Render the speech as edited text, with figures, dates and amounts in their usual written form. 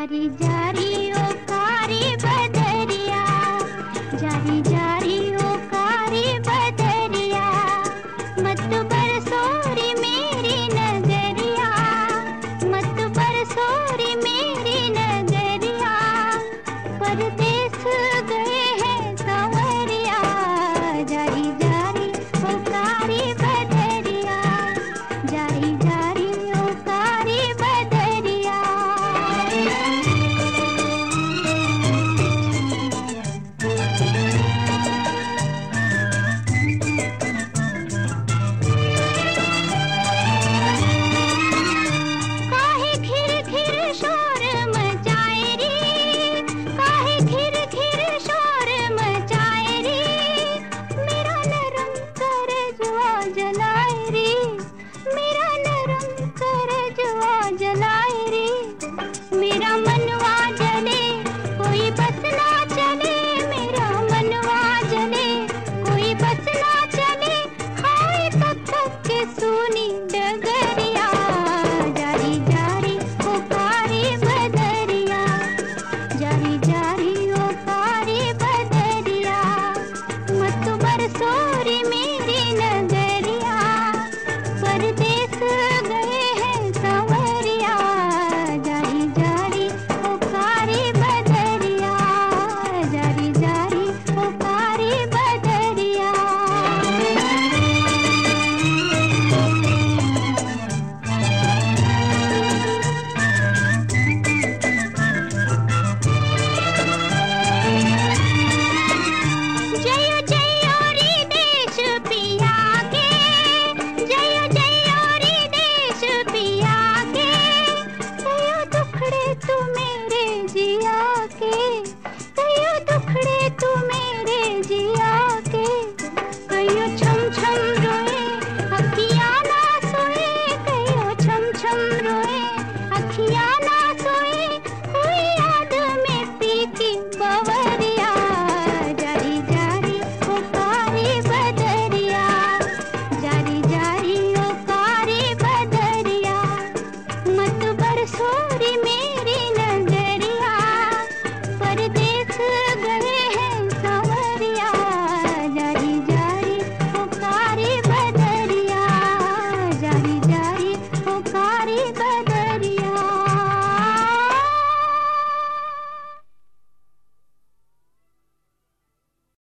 जारी जारी ओ कारी बदरिया, जारी जारी ओ कारी बदरिया, मत बरसो रे मेरी नजरिया, मत बरसो रे मेरी नजरिया, परदेस गए हैं सांवरिया, जारी जारी ओ कारी बदरिया, जारी जारी ओ कारी बदरिया। काहे घिर घिर शोर मचाए रे, काहे घिर घिर शोर मचाए रे, मेरा नरम करजवा जलाए रे, मेरा नरम करजवा जलाए रे, मेरा मनवा जले कोई बस ना चले, मेरा मनवा जले कोई बस ना चले, हाय तक तक के सुनी डगरिया, जारी जारी ओ कारी बदरिया, जारी जारी ओ कारी बदरिया, मत बरसो रे मेरी नगरिया, परदेस गए हैं सांवरिया, जारी जारी ओ कारी बदरिया, जारी जारी ओ कारी बदरिया। जय जय रे देश पिया के, जय जय रे देश पिया के, कयो दुखड़े तू मेरे जिया के, कयो दुखड़े तू मेरे जिया के, कयो छम छम रोए अखियाँ ना सोए, कयो छम छम रोए अखियाँ ना सोए, कोई याद में पीती बवरिया, जारी जारी ओ कारी बदरिया, जारी जारी ओ कारी बदरिया, मत बरसो